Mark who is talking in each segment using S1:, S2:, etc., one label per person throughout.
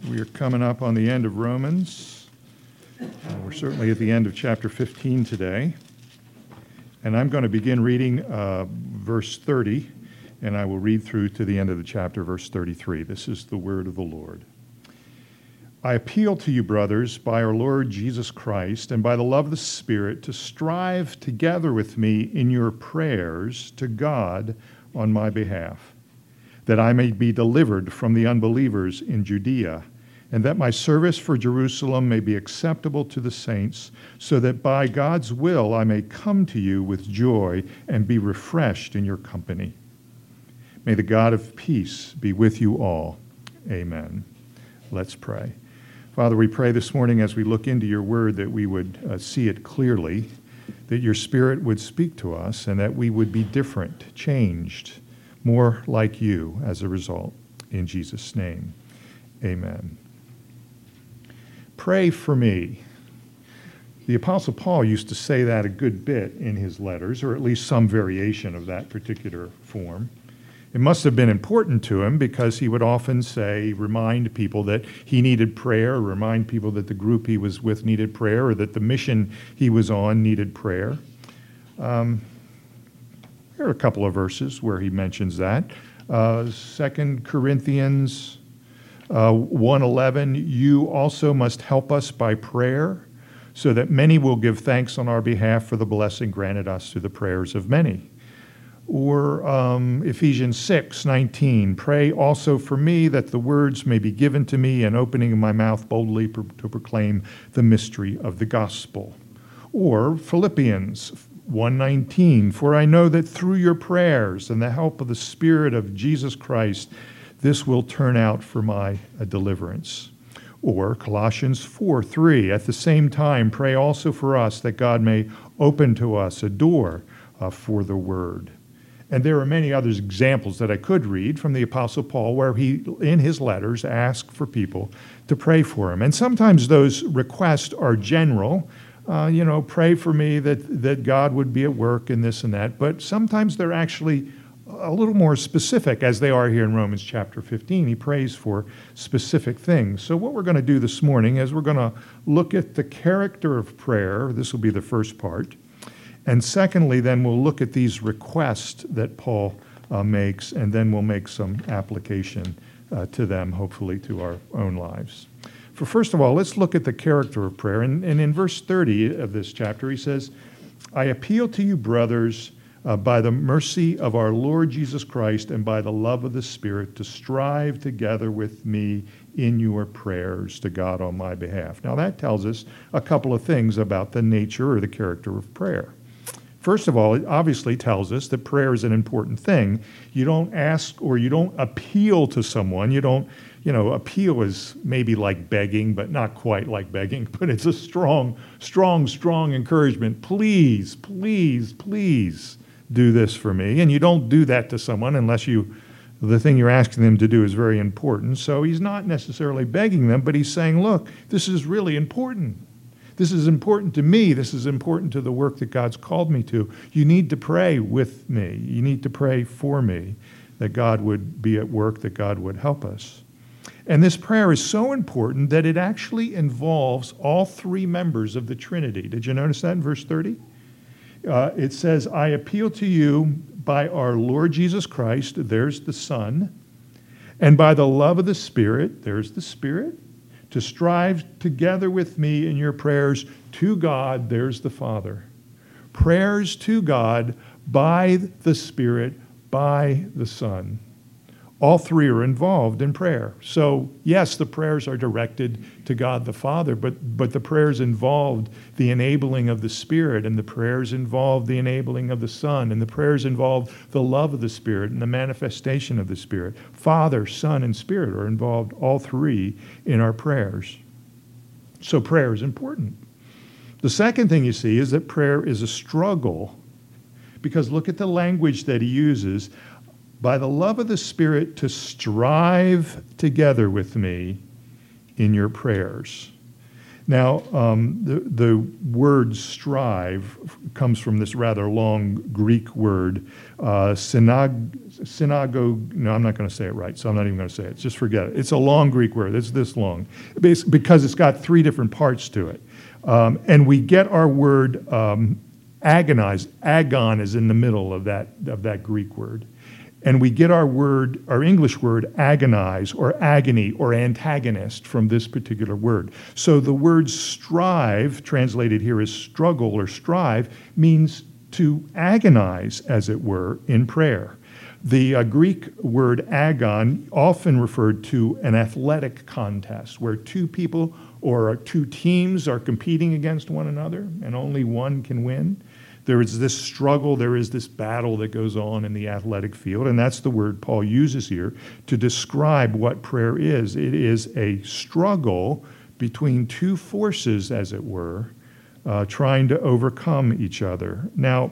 S1: We are coming up on the end of Romans. We're certainly at the end of chapter 15 today. And I'm going to begin reading verse 30, and I will read through to the end of the chapter, verse 33. This is the word of the Lord. I appeal to you, brothers, by our Lord Jesus Christ and by the love of the Spirit, to strive together with me in your prayers to God on my behalf, that I may be delivered from the unbelievers in Judea, and that my service for Jerusalem may be acceptable to the saints, so that by God's will I may come to you with joy and be refreshed in your company. May the God of peace be with you all. Amen. Let's pray. Father, we pray this morning as we look into your word that we would see it clearly, that your Spirit would speak to us, and that we would be different, changed, more like you as a result. In Jesus' name, amen. Pray for me. The Apostle Paul used to say that a good bit in his letters, or at least some variation of that particular form. It must have been important to him because he would often remind people that he needed prayer, remind people that the group he was with needed prayer, or that the mission he was on needed prayer. There are a couple of verses where he mentions that. 2 Corinthians 1:11, you also must help us by prayer, so that many will give thanks on our behalf for the blessing granted us through the prayers of many. Or Ephesians 6:19, pray also for me that the words may be given to me and opening my mouth boldly to proclaim the mystery of the gospel. Or Philippians 1:19, for I know that through your prayers and the help of the Spirit of Jesus Christ, this will turn out for my deliverance. Or Colossians 4:3, at the same time, pray also for us that God may open to us a door for the word. And there are many other examples that I could read from the Apostle Paul where he, in his letters, asked for people to pray for him. And sometimes those requests are general. Pray for me that God would be at work in this and that. But sometimes they're actually a little more specific, as they are here in Romans chapter 15. He prays for specific things. So what we're going to do this morning is we're going to look at the character of prayer. This will be the first part. And secondly, then we'll look at these requests that Paul makes, and then we'll make some application to them, hopefully, to our own lives. First of all, let's look at the character of prayer. And in verse 30 of this chapter, he says, I appeal to you, brothers, by the mercy of our Lord Jesus Christ and by the love of the Spirit, to strive together with me in your prayers to God on my behalf. Now that tells us a couple of things about the nature or the character of prayer. First of all, it obviously tells us that prayer is an important thing. You don't ask or you don't appeal to someone. Appeal is maybe like begging, but not quite like begging, but it's a strong, strong, strong encouragement. Please, please, please do this for me. And you don't do that to someone unless the thing you're asking them to do is very important. So he's not necessarily begging them, but he's saying, look, this is really important. This is important to me. This is important to the work that God's called me to. You need to pray with me. You need to pray for me, that God would be at work, that God would help us. And this prayer is so important that it actually involves all three members of the Trinity. Did you notice that in verse 30? It says, I appeal to you by our Lord Jesus Christ, there's the Son, and by the love of the Spirit, there's the Spirit, to strive together with me in your prayers to God, there's the Father. Prayers to God by the Spirit, by the Son. All three are involved in prayer. So, yes, the prayers are directed to God the Father, but the prayers involved the enabling of the Spirit, and the prayers involved the enabling of the Son, and the prayers involved the love of the Spirit and the manifestation of the Spirit. Father, Son, and Spirit are involved, all three, in our prayers. So prayer is important. The second thing you see is that prayer is a struggle, because look at the language that he uses. By the love of the Spirit, to strive together with me in your prayers. Now, the word strive comes from this rather long Greek word, synagogue. No, I'm not going to say it right, so I'm not even going to say it. Just forget it. It's a long Greek word. It's this long, because it's got three different parts to it. And we get our word agonize. Agon is in the middle of that Greek word. And we get our English word agonize or agony or antagonist from this particular word. So the word strive, translated here as struggle or strive, means to agonize, as it were, in prayer. The Greek word agon often referred to an athletic contest where two people or two teams are competing against one another and only one can win. There is this struggle, there is this battle that goes on in the athletic field, and that's the word Paul uses here to describe what prayer is. It is a struggle between two forces, as it were, trying to overcome each other. Now,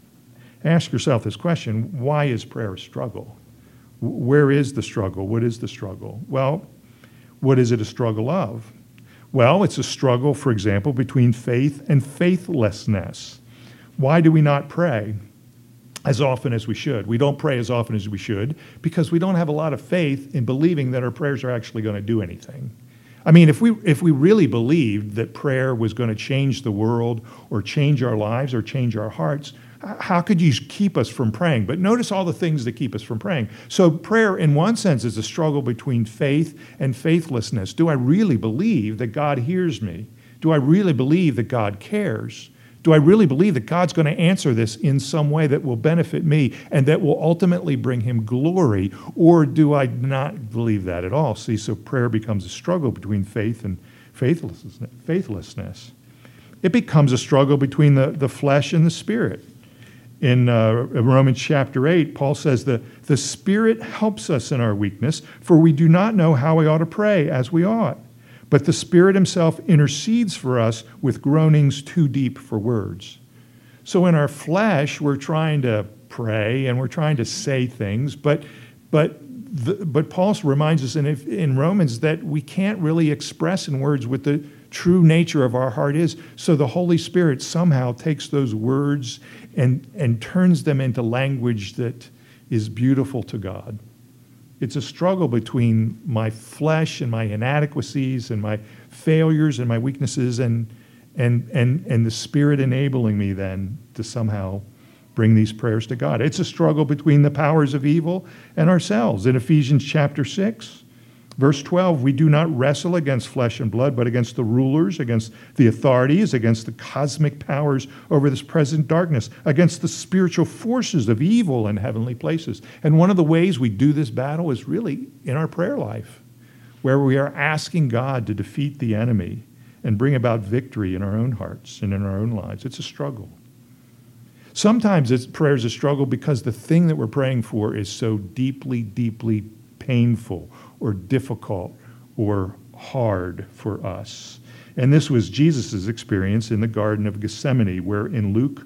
S1: ask yourself this question: why is prayer a struggle? Where is the struggle? What is the struggle? Well, what is it a struggle of? Well, it's a struggle, for example, between faith and faithlessness. Why do we not pray as often as we should? We don't pray as often as we should because we don't have a lot of faith in believing that our prayers are actually going to do anything. I mean, if we really believed that prayer was going to change the world or change our lives or change our hearts, how could you keep us from praying? But notice all the things that keep us from praying. So prayer, in one sense, is a struggle between faith and faithlessness. Do I really believe that God hears me? Do I really believe that God cares? Do I really believe that God's going to answer this in some way that will benefit me and that will ultimately bring him glory? Or do I not believe that at all? See, so prayer becomes a struggle between faith and faithlessness. It becomes a struggle between the flesh and the spirit. In Romans chapter 8, Paul says that the Spirit helps us in our weakness, for we do not know how we ought to pray as we ought. But the Spirit himself intercedes for us with groanings too deep for words. So in our flesh, we're trying to pray and we're trying to say things, but Paul reminds us in Romans that we can't really express in words what the true nature of our heart is. So the Holy Spirit somehow takes those words and turns them into language that is beautiful to God. It's a struggle between my flesh and my inadequacies and my failures and my weaknesses and the Spirit enabling me then to somehow bring these prayers to God. It's a struggle between the powers of evil and ourselves. In Ephesians chapter 6, verse 12, we do not wrestle against flesh and blood, but against the rulers, against the authorities, against the cosmic powers over this present darkness, against the spiritual forces of evil in heavenly places. And one of the ways we do this battle is really in our prayer life, where we are asking God to defeat the enemy and bring about victory in our own hearts and in our own lives. It's a struggle. Sometimes prayer is a struggle because the thing that we're praying for is so deeply, deeply painful or difficult or hard for us. And this was Jesus' experience in the Garden of Gethsemane, where in Luke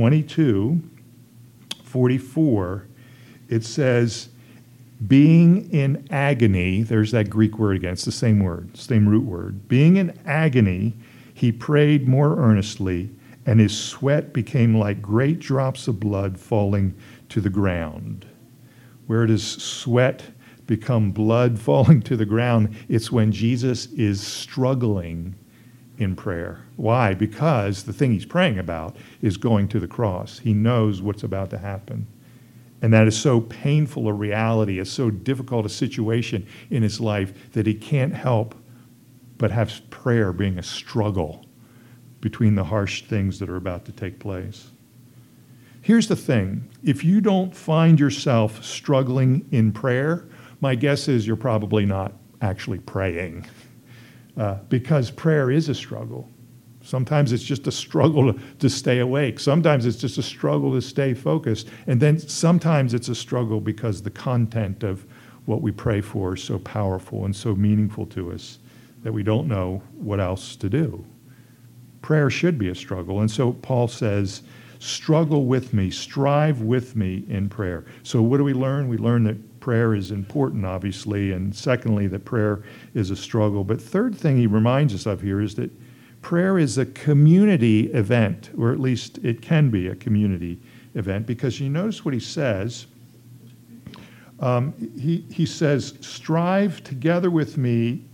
S1: 22:44, it says, being in agony, there's that Greek word again, it's the same word, same root word. Being in agony, he prayed more earnestly, and his sweat became like great drops of blood falling to the ground. Where does sweat become blood falling to the ground? It's when Jesus is struggling in prayer. Why? Because the thing he's praying about is going to the cross. He knows what's about to happen. And that is so painful a reality, it's so difficult a situation in his life that he can't help but have prayer being a struggle between the harsh things that are about to take place. Here's the thing. If you don't find yourself struggling in prayer, my guess is you're probably not actually praying, because prayer is a struggle. Sometimes it's just a struggle to stay awake. Sometimes it's just a struggle to stay focused. And then sometimes it's a struggle because the content of what we pray for is so powerful and so meaningful to us that we don't know what else to do. Prayer should be a struggle. And so Paul says, struggle with me, strive with me in prayer. So what do we learn? We learn that prayer is important, obviously, and secondly, that prayer is a struggle. But third thing he reminds us of here is that prayer is a community event, or at least it can be a community event, because you notice what he says. He says, strive together with me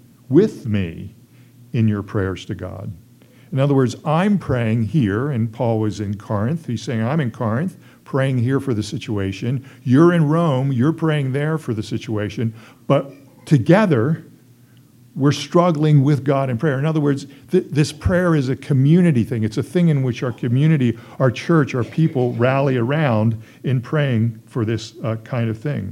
S1: in your prayers to God. In other words, I'm praying here, and Paul was in Corinth. He's saying, I'm in Corinth, praying here for the situation. You're in Rome, you're praying there for the situation. But together, we're struggling with God in prayer. In other words, this prayer is a community thing. It's a thing in which our community, our church, our people rally around in praying for this kind of thing.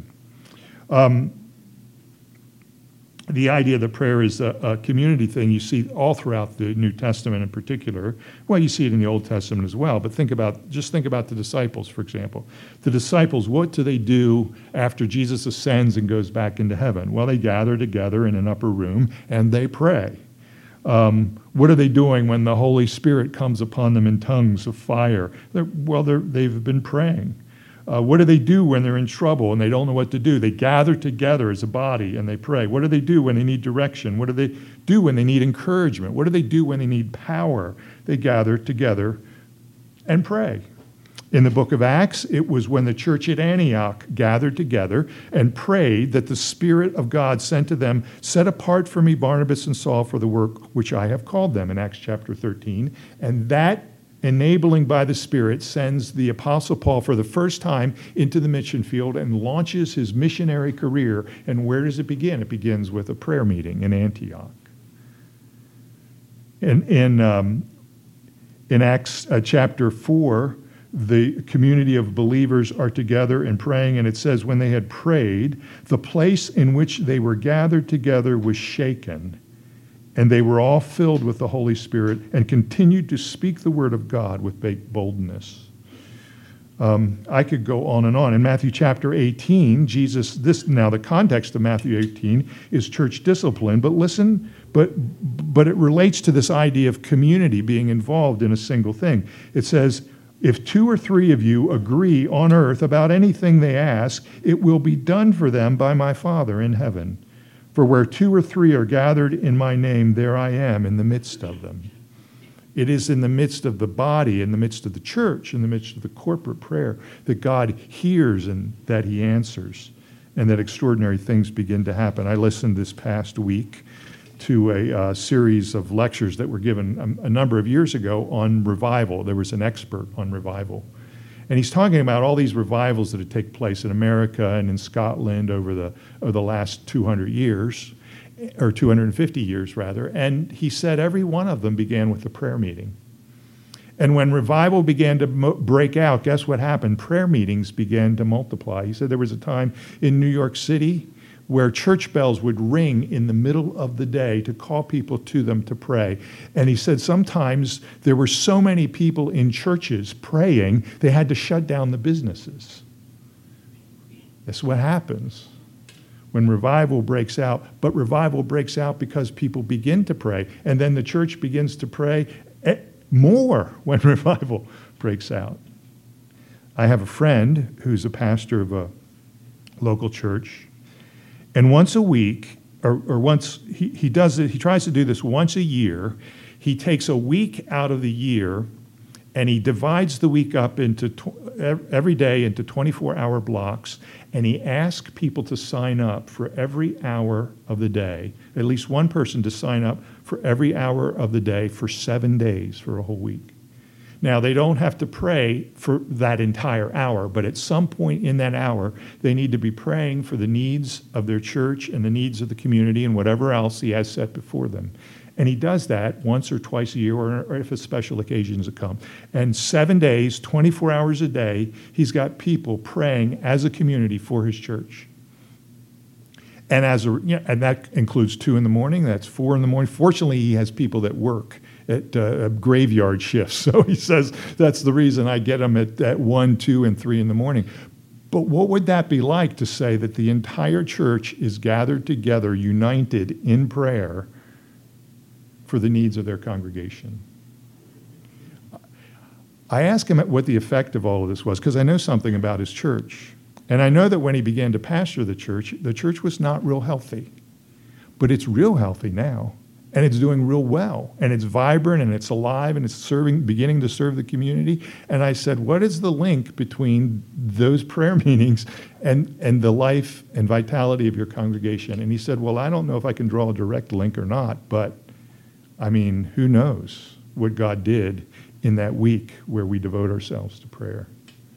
S1: The idea that prayer is a community thing you see all throughout the New Testament in particular. Well, you see it in the Old Testament as well, but think about the disciples, for example. The disciples, what do they do after Jesus ascends and goes back into heaven? Well, they gather together in an upper room and they pray. What are they doing when the Holy Spirit comes upon them in tongues of fire? They've been praying. What do they do when they're in trouble and they don't know what to do? They gather together as a body and they pray. What do they do when they need direction? What do they do when they need encouragement? What do they do when they need power? They gather together and pray. In the book of Acts, it was when the church at Antioch gathered together and prayed that the Spirit of God sent to them, set apart for me Barnabas and Saul for the work which I have called them, in Acts chapter 13. And that enabling by the Spirit sends the Apostle Paul for the first time into the mission field and launches his missionary career. And where does it begin? It begins with a prayer meeting in Antioch. In Acts chapter 4, the community of believers are together and praying, and it says, when they had prayed, the place in which they were gathered together was shaken, and they were all filled with the Holy Spirit and continued to speak the word of God with boldness. I could go on and on. In Matthew chapter 18, now the context of Matthew 18 is church discipline, but listen, but it relates to this idea of community being involved in a single thing. It says, if 2 or 3 of you agree on earth about anything they ask, it will be done for them by my Father in heaven. For where 2 or 3 are gathered in my name, there I am in the midst of them. It is in the midst of the body, in the midst of the church, in the midst of the corporate prayer that God hears and that he answers, and that extraordinary things begin to happen. I listened this past week to a series of lectures that were given a number of years ago on revival. There was an expert on revival. And he's talking about all these revivals that had taken place in America and in Scotland over the last 200 years, or 250 years rather. And he said every one of them began with a prayer meeting. And when revival began to break out, guess what happened? Prayer meetings began to multiply. He said there was a time in New York City where church bells would ring in the middle of the day to call people to them to pray. And he said sometimes there were so many people in churches praying, they had to shut down the businesses. That's what happens when revival breaks out. But revival breaks out because people begin to pray, and then the church begins to pray more when revival breaks out. I have a friend who's a pastor of a local church. And once a week, or once, he does it, he tries to do this once a year. He takes a week out of the year and he divides the week up into every day into 24-hour blocks, and he asks people to sign up for every hour of the day, at least one person to sign up for every hour of the day for 7 days, for a whole week. Now, they don't have to pray for that entire hour, but at some point in that hour, they need to be praying for the needs of their church and the needs of the community and whatever else he has set before them. And he does that once or twice a year, or if it's special occasions come. And 7 days, 24 hours a day, he's got people praying as a community for his church. And and that includes 2 in the morning, that's 4 in the morning. Fortunately, he has people that work at graveyard shifts. So he says, that's the reason I get them at 1, 2, and 3 in the morning. But what would that be like to say that the entire church is gathered together, united in prayer for the needs of their congregation? I asked him what the effect of all of this was, because I know something about his church. And I know that when he began to pastor the church was not real healthy. But it's real healthy now. and it's doing real well, and it's vibrant, and it's alive, and it's beginning to serve the community. And I said, what is the link between those prayer meetings and the life and vitality of your congregation? And he said, well, I don't know if I can draw a direct link or not, but I mean, who knows what God did in that week where we devote ourselves to prayer.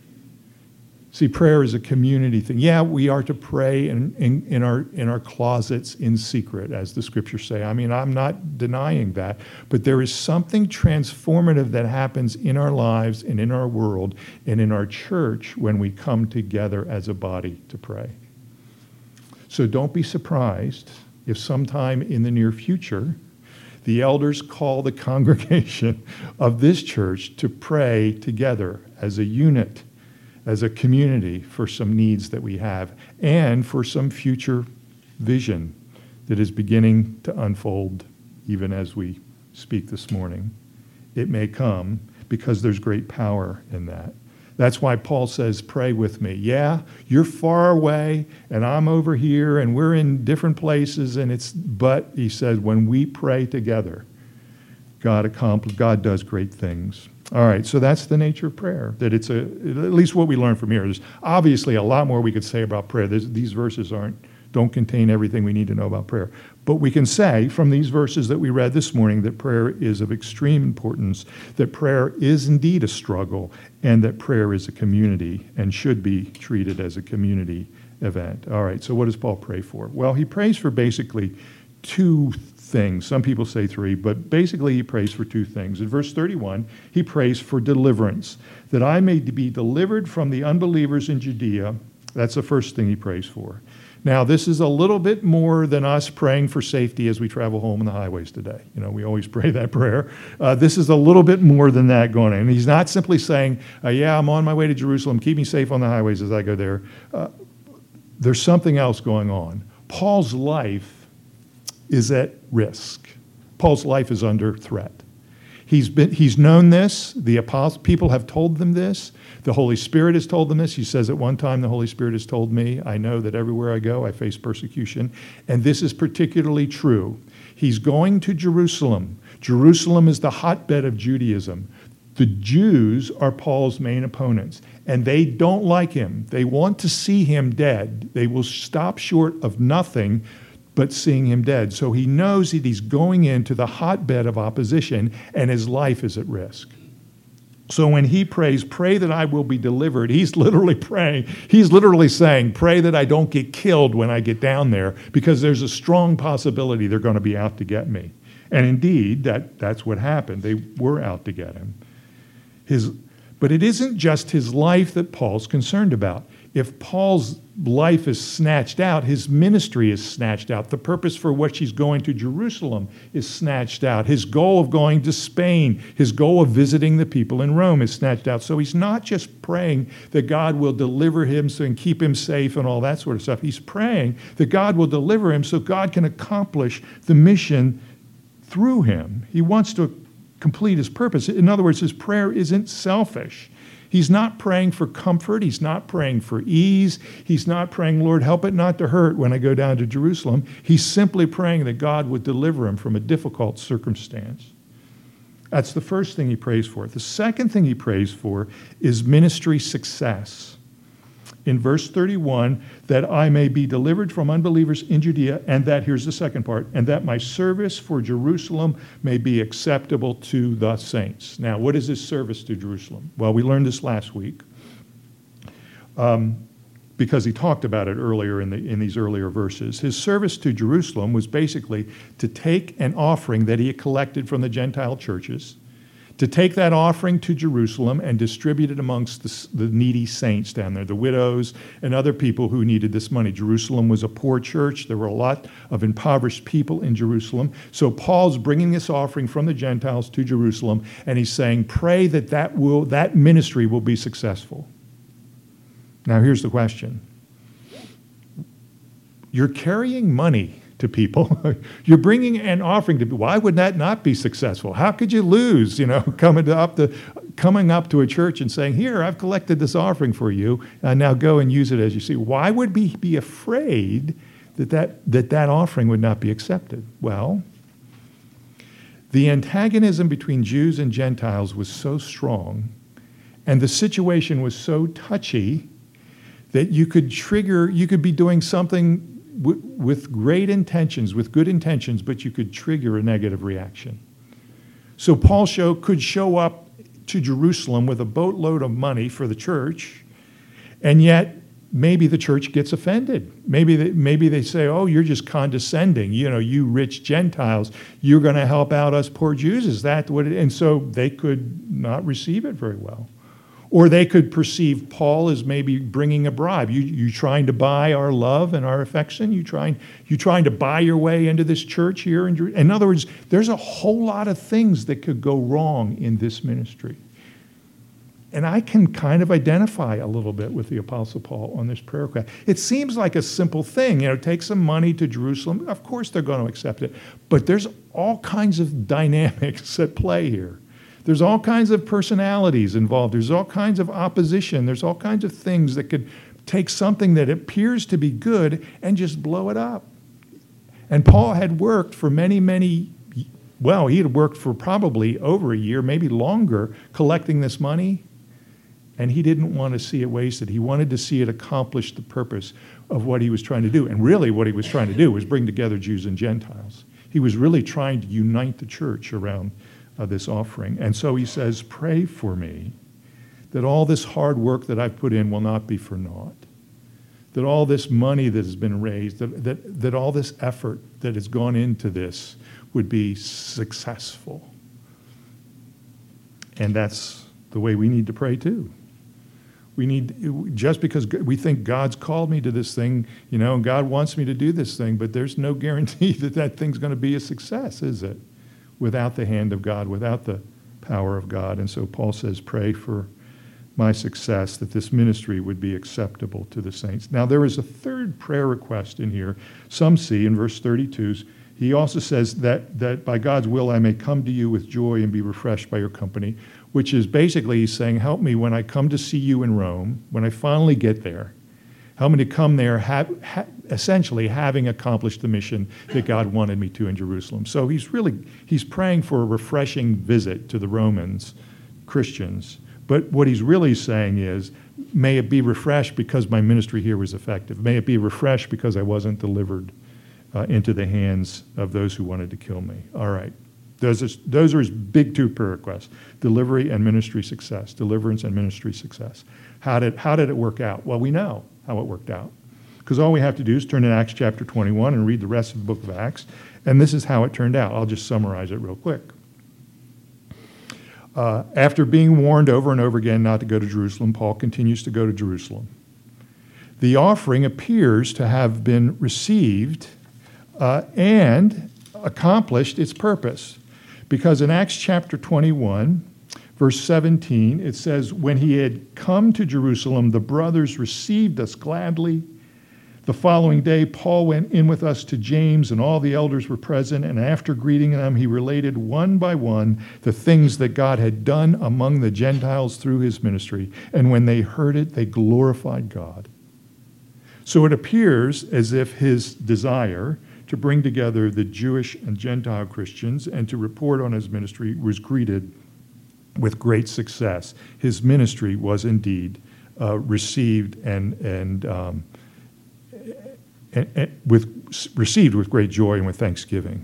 S1: See, prayer is a community thing. Yeah, we are to pray in our closets in secret, as the scriptures say. I mean, I'm not denying that. But there is something transformative that happens in our lives and in our world and in our church when we come together as a body to pray. So don't be surprised if sometime in the near future, the elders call the congregation of this church to pray together as a unit, as a community, for some needs that we have and for some future vision that is beginning to unfold even as we speak this morning. It may come because there's great power in that. That's why Paul says, pray with me. Yeah, you're far away and I'm over here and we're in different places, but he says when we pray together, God does great things. All right, so that's the nature of prayer, that it's at least what we learn from here. There's obviously a lot more we could say about prayer. These verses don't contain everything we need to know about prayer. But we can say from these verses that we read this morning that prayer is of extreme importance, that prayer is indeed a struggle, and that prayer is a community and should be treated as a community event. All right, so what does Paul pray for? Well, he prays for basically two things. Some people say three, but basically he prays for two things. In verse 31, he prays for deliverance, that I may be delivered from the unbelievers in Judea. That's the first thing he prays for. Now, this is a little bit more than us praying for safety as we travel home on the highways today. You know, we always pray that prayer. This is a little bit more than that going on. And he's not simply saying, yeah, I'm on my way to Jerusalem. Keep me safe on the highways as I go there. There's something else going on. Paul's life is at risk. Paul's life is under threat. He's known this. The people have told them this. The Holy Spirit has told them this. He says at one time, the Holy Spirit has told me, I know that everywhere I go, I face persecution. And this is particularly true. He's going to Jerusalem. Jerusalem is the hotbed of Judaism. The Jews are Paul's main opponents, and they don't like him. They want to see him dead. They will stop short of nothing but seeing him dead. So he knows that he's going into the hotbed of opposition, and his life is at risk. So when he prays, pray that I will be delivered, he's literally praying. He's literally saying, pray that I don't get killed when I get down there, because there's a strong possibility they're going to be out to get me. And indeed, that's what happened. They were out to get him. But it isn't just his life that Paul's concerned about. If Paul's life is snatched out, his ministry is snatched out. The purpose for which he's going to Jerusalem is snatched out. His goal of going to Spain, his goal of visiting the people in Rome is snatched out. So he's not just praying that God will deliver him and keep him safe and all that sort of stuff. He's praying that God will deliver him so God can accomplish the mission through him. He wants to complete his purpose. In other words, his prayer isn't selfish. He's not praying for comfort. He's not praying for ease. He's not praying, Lord, help it not to hurt when I go down to Jerusalem. He's simply praying that God would deliver him from a difficult circumstance. That's the first thing he prays for. The second thing he prays for is ministry success. In verse 31, that I may be delivered from unbelievers in Judea, and that, here's the second part, and that my service for Jerusalem may be acceptable to the saints. Now, what is his service to Jerusalem? Well, we learned this last week because he talked about it earlier in these earlier verses. His service to Jerusalem was basically to take an offering that he had collected from the Gentile churches, to take that offering to Jerusalem and distribute it amongst the needy saints down there, the widows and other people who needed this money. Jerusalem was a poor church. There were a lot of impoverished people in Jerusalem. So Paul's bringing this offering from the Gentiles to Jerusalem, and he's saying, pray that ministry will be successful. Now here's the question. You're carrying money to people. You're bringing an offering to people. Why would that not be successful? How could you lose, coming up to a church and saying, here, I've collected this offering for you, and now go and use it as you see. Why would we be afraid that offering would not be accepted? Well, The antagonism between Jews and Gentiles was so strong, and the situation was so touchy that you could be doing something with great intentions, with good intentions, but you could trigger a negative reaction. So Paul could show up to Jerusalem with a boatload of money for the church, and yet maybe the church gets offended. Maybe they say, oh, you're just condescending. You rich Gentiles, you're going to help out us poor Jews. Is that what it is? And so they could not receive it very well. Or they could perceive Paul as maybe bringing a bribe. You trying to buy our love and our affection? You trying to buy your way into this church here? In other words, there's a whole lot of things that could go wrong in this ministry. And I can kind of identify a little bit with the Apostle Paul on this prayer request. It seems like a simple thing, take some money to Jerusalem. Of course they're going to accept it. But there's all kinds of dynamics at play here. There's all kinds of personalities involved. There's all kinds of opposition. There's all kinds of things that could take something that appears to be good and just blow it up. And Paul had worked for he had worked for probably over a year, maybe longer, collecting this money. And he didn't want to see it wasted. He wanted to see it accomplish the purpose of what he was trying to do. And really what he was trying to do was bring together Jews and Gentiles. He was really trying to unite the church around this offering. And so he says, pray for me that all this hard work that I've put in will not be for naught. That all this money that has been raised, that all this effort that has gone into this would be successful. And that's the way we need to pray too. Just because we think God's called me to this thing, and God wants me to do this thing, but there's no guarantee that thing's going to be a success, is it? Without the hand of God, without the power of God. And so Paul says, pray for my success, that this ministry would be acceptable to the saints. Now, there is a third prayer request in here. Some see in verse 32, he also says that by God's will I may come to you with joy and be refreshed by your company, which is basically he's saying, help me when I come to see you in Rome, when I finally get there. Help me to come there essentially having accomplished the mission that God wanted me to in Jerusalem. So he's praying for a refreshing visit to the Romans, Christians. But what he's really saying is, may it be refreshed because my ministry here was effective. May it be refreshed because I wasn't delivered into the hands of those who wanted to kill me. All right. Those are his big two prayer requests: delivery and ministry success, deliverance and ministry success. How did it work out? Well, we know how it worked out, because all we have to do is turn to Acts chapter 21 and read the rest of the book of Acts, and this is how it turned out. I'll just summarize it real quick. After being warned over and over again not to go to Jerusalem, Paul continues to go to Jerusalem. The offering appears to have been received and accomplished its purpose, because in Acts chapter 21, verse 17, it says, when he had come to Jerusalem, the brothers received us gladly. The following day, Paul went in with us to James, and all the elders were present, and after greeting them, he related one by one the things that God had done among the Gentiles through his ministry. And when they heard it, they glorified God. So it appears as if his desire to bring together the Jewish and Gentile Christians and to report on his ministry was greeted with great success. His ministry was indeed received received with great joy and with thanksgiving.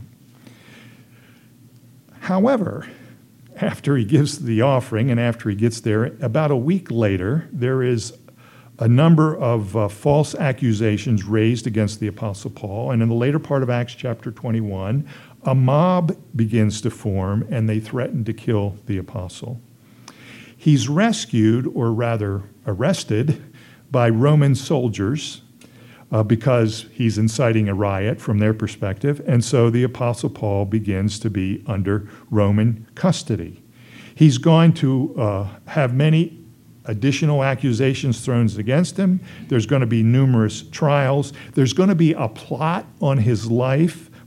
S1: However, after he gives the offering and after he gets there, about a week later, there is a number of false accusations raised against the Apostle Paul. And in the later part of Acts chapter 21, a mob begins to form, and they threaten to kill the apostle. He's rescued, or rather arrested, by Roman soldiers because he's inciting a riot from their perspective. And so the Apostle Paul begins to be under Roman custody. He's going to have many additional accusations thrown against him. There's going to be numerous trials. There's going to be a plot on his life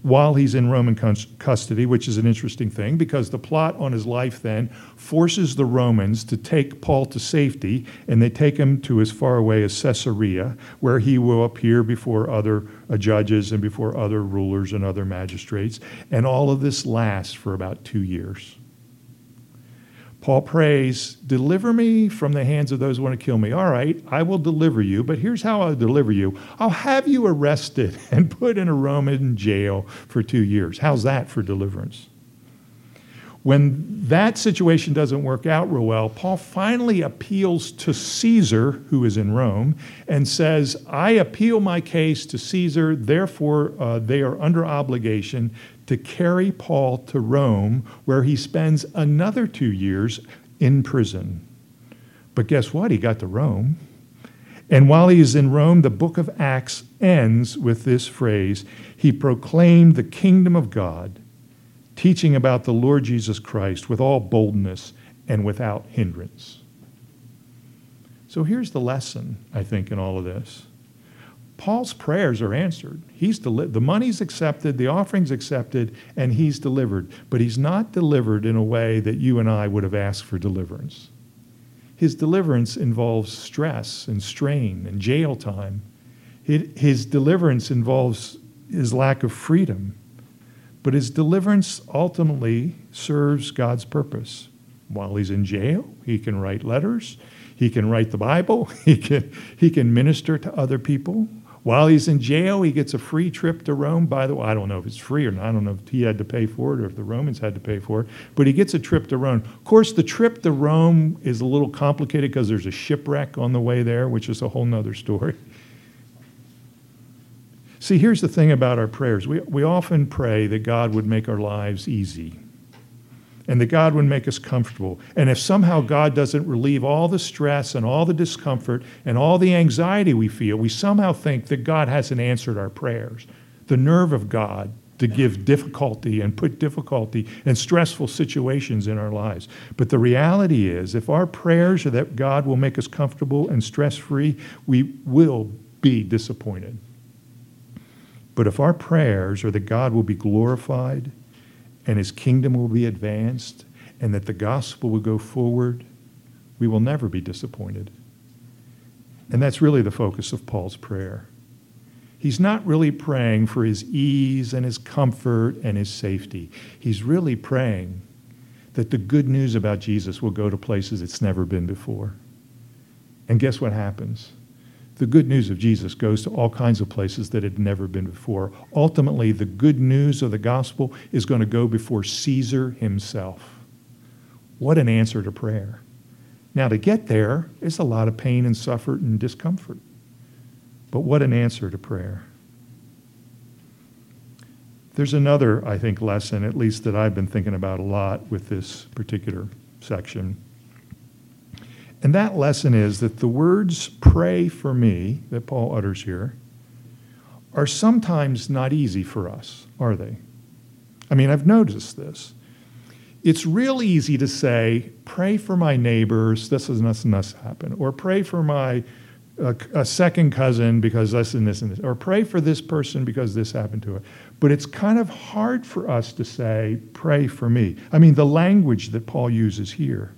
S1: while he's in Roman custody, which is an interesting thing because the plot on his life then forces the Romans to take Paul to safety, and they take him to as far away as Caesarea, where he will appear before other judges and before other rulers and other magistrates. And all of this lasts for about 2 years. Paul prays, deliver me from the hands of those who want to kill me. All right, I will deliver you, but here's how I'll deliver you. I'll have you arrested and put in a Roman jail for 2 years. How's that for deliverance? When that situation doesn't work out real well, Paul finally appeals to Caesar, who is in Rome, and says, I appeal my case to Caesar, therefore they are under obligation to carry Paul to Rome, where he spends another 2 years in prison. But guess what? He got to Rome. And while he is in Rome, the book of Acts ends with this phrase, he proclaimed the kingdom of God, teaching about the Lord Jesus Christ with all boldness and without hindrance. So here's the lesson, I think, in all of this. Paul's prayers are answered. The money's accepted, the offering's accepted, and he's delivered. But he's not delivered in a way that you and I would have asked for deliverance. His deliverance involves stress and strain and jail time. His deliverance involves his lack of freedom. But his deliverance ultimately serves God's purpose. While he's in jail, he can write letters. He can write the Bible. He can minister to other people. While he's in jail, he gets a free trip to Rome. By the way, I don't know if it's free or not. I don't know if he had to pay for it or if the Romans had to pay for it. But he gets a trip to Rome. Of course, the trip to Rome is a little complicated because there's a shipwreck on the way there, which is a whole nother story. See, here's the thing about our prayers. We often pray that God would make our lives easy and that God would make us comfortable. And if somehow God doesn't relieve all the stress and all the discomfort and all the anxiety we feel, we somehow think that God hasn't answered our prayers. The nerve of God to give difficulty and put difficulty and stressful situations in our lives. But the reality is, if our prayers are that God will make us comfortable and stress-free, we will be disappointed. But if our prayers are that God will be glorified and his kingdom will be advanced and that the gospel will go forward, we will never be disappointed. And that's really the focus of Paul's prayer. He's not really praying for his ease and his comfort and his safety. He's really praying that the good news about Jesus will go to places it's never been before. And guess what happens? The good news of Jesus goes to all kinds of places that had never been before. Ultimately, the good news of the gospel is going to go before Caesar himself. What an answer to prayer. Now, to get there is a lot of pain and suffering and discomfort. But what an answer to prayer. There's another, I think, lesson, at least that I've been thinking about a lot with this particular section. And that lesson is that the words, pray for me, that Paul utters here, are sometimes not easy for us, are they? I mean, I've noticed this. It's real easy to say, pray for my neighbors, this and this happened, or pray for my a second cousin because this and this and this, or pray for this person because this happened to it. But it's kind of hard for us to say, pray for me. I mean, the language that Paul uses here.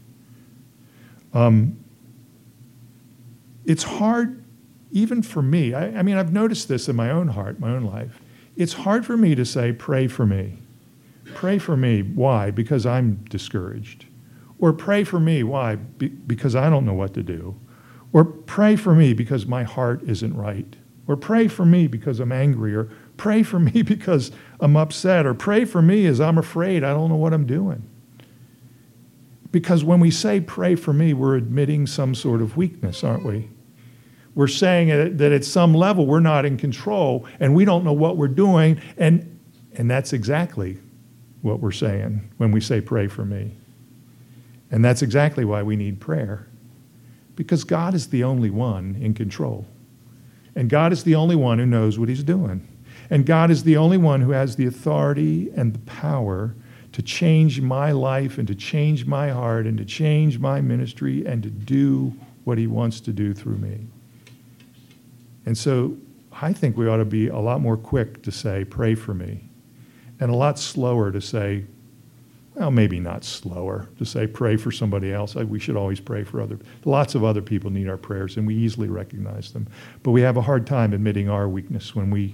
S1: It's hard, even for me. I mean, I've noticed this in my own heart, my own life. It's hard for me to say, pray for me. Pray for me. Why? Because I'm discouraged. Or pray for me. Why? Because I don't know what to do. Or pray for me because my heart isn't right. Or pray for me because I'm angry. Or pray for me because I'm upset. Or pray for me as I'm afraid. I don't know what I'm doing. Because when we say pray for me, we're admitting some sort of weakness, aren't we? We're saying that at some level we're not in control and we don't know what we're doing. And that's exactly what we're saying when we say pray for me. And that's exactly why we need prayer. Because God is the only one in control. And God is the only one who knows what he's doing. And God is the only one who has the authority and the power to change my life and to change my heart and to change my ministry and to do what he wants to do through me. And so I think we ought to be a lot more quick to say, pray for me. and a lot slower to say, well, maybe not slower, to say pray for somebody else. We should always pray for lots of other people need our prayers, and we easily recognize them. But we have a hard time admitting our weakness when we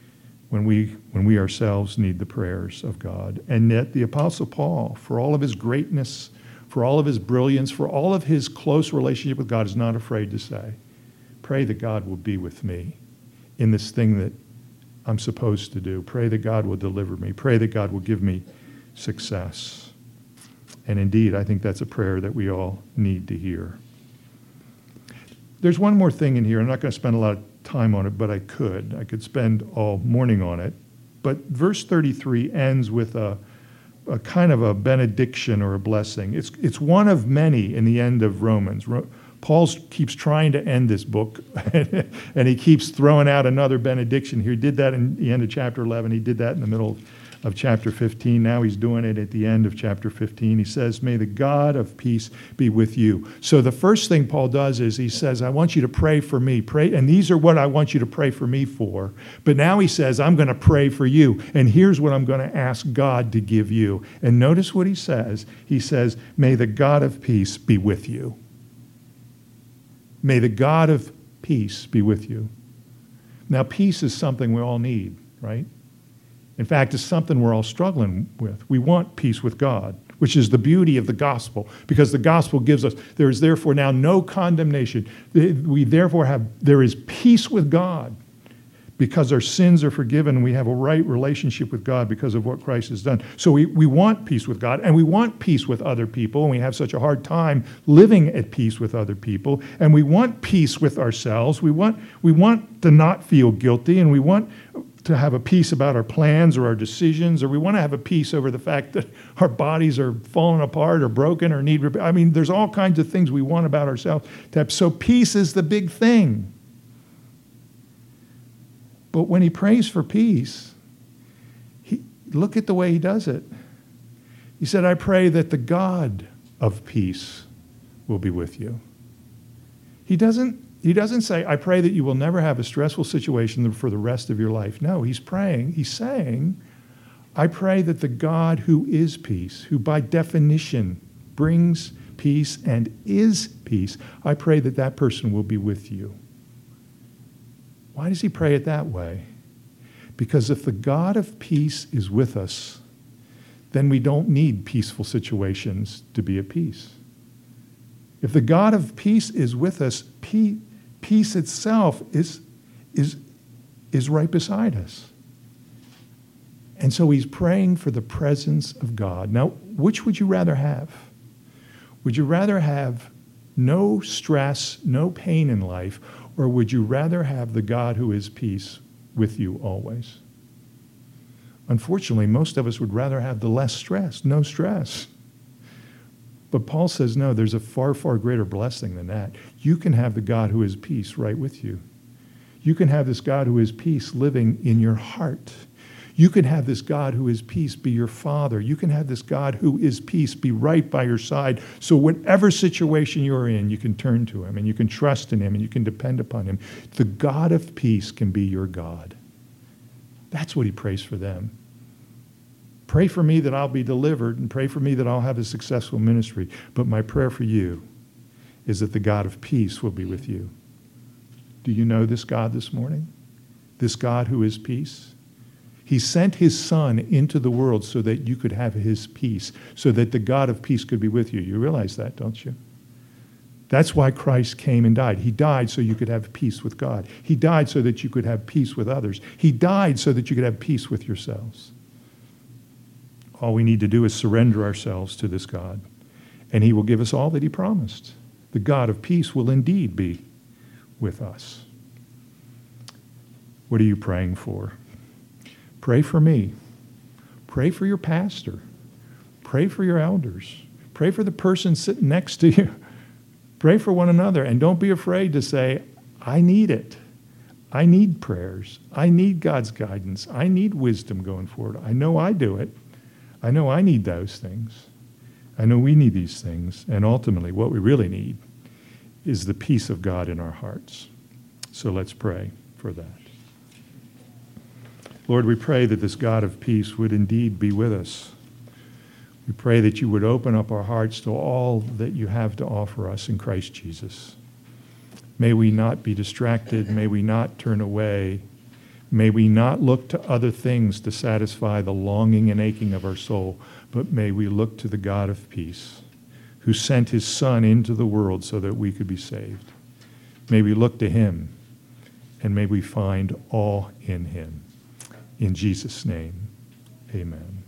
S1: ourselves need the prayers of God. And yet the Apostle Paul, for all of his greatness, for all of his brilliance, for all of his close relationship with God, is not afraid to say, pray that God will be with me in this thing that I'm supposed to do. Pray that God will deliver me. Pray that God will give me success. And indeed, I think that's a prayer that we all need to hear. There's one more thing in here. I'm not going to spend a lot of time on it, but I could. I could spend all morning on it. But verse 33 ends with a kind of a benediction or a blessing. It's one of many in the end of Romans. Paul keeps trying to end this book, and he keeps throwing out another benediction here. He did that in the end of chapter 11. He did that in the middle of chapter 15. Now he's doing it at the end of chapter 15. He says, may the God of peace be with you. So the first thing Paul does is he says, I want you to pray for me. Pray, and these are what I want you to pray for me for. But now he says, I'm going to pray for you. And here's what I'm going to ask God to give you. And notice what he says. He says, may the God of peace be with you. May the God of peace be with you. Now, peace is something we all need, right? In fact, it's something we're all struggling with. We want peace with God, which is the beauty of the gospel, because the gospel gives us, there is therefore now no condemnation. There is peace with God because our sins are forgiven and we have a right relationship with God because of what Christ has done. So we want peace with God, and we want peace with other people, and we have such a hard time living at peace with other people, and we want peace with ourselves. We want to not feel guilty, and we want to have a peace about our plans or our decisions, or we want to have a peace over the fact that our bodies are falling apart or broken or need repair. I mean, there's all kinds of things we want about ourselves. So peace is the big thing. But when he prays for peace, look at the way he does it. He said, I pray that the God of peace will be with you. He doesn't say, I pray that you will never have a stressful situation for the rest of your life. No, he's saying, I pray that the God who is peace, who by definition brings peace and is peace, I pray that that person will be with you. Why does he pray it that way? Because if the God of peace is with us, then we don't need peaceful situations to be at peace. If the God of peace is with us, peace itself is right beside us. And so he's praying for the presence of God. Now, which would you rather have? Would you rather have no stress, no pain in life, or would you rather have the God who is peace with you always? Unfortunately, most of us would rather have the less stress, no stress. But Paul says, no, there's a far, far greater blessing than that. You can have the God who is peace right with you. You can have this God who is peace living in your heart. You can have this God who is peace be your father. You can have this God who is peace be right by your side. So whatever situation you're in, you can turn to him and you can trust in him and you can depend upon him. The God of peace can be your God. That's what he prays for them. Pray for me that I'll be delivered, and pray for me that I'll have a successful ministry. But my prayer for you is that the God of peace will be with you. Do you know this God this morning? This God who is peace? He sent his Son into the world so that you could have his peace, so that the God of peace could be with you. You realize that, don't you? That's why Christ came and died. He died so you could have peace with God. He died so that you could have peace with others. He died so that you could have peace with yourselves. All we need to do is surrender ourselves to this God, and he will give us all that he promised. The God of peace will indeed be with us. What are you praying for? Pray for me. Pray for your pastor. Pray for your elders. Pray for the person sitting next to you. Pray for one another, and don't be afraid to say, I need it. I need prayers. I need God's guidance. I need wisdom going forward. I know I do it. I know I need those things. I know we need these things. And ultimately, what we really need is the peace of God in our hearts. So let's pray for that. Lord, we pray that this God of peace would indeed be with us. We pray that you would open up our hearts to all that you have to offer us in Christ Jesus. May we not be distracted. May we not turn away. May we not look to other things to satisfy the longing and aching of our soul, but may we look to the God of peace, who sent his Son into the world so that we could be saved. May we look to him, and may we find all in him. In Jesus' name, amen.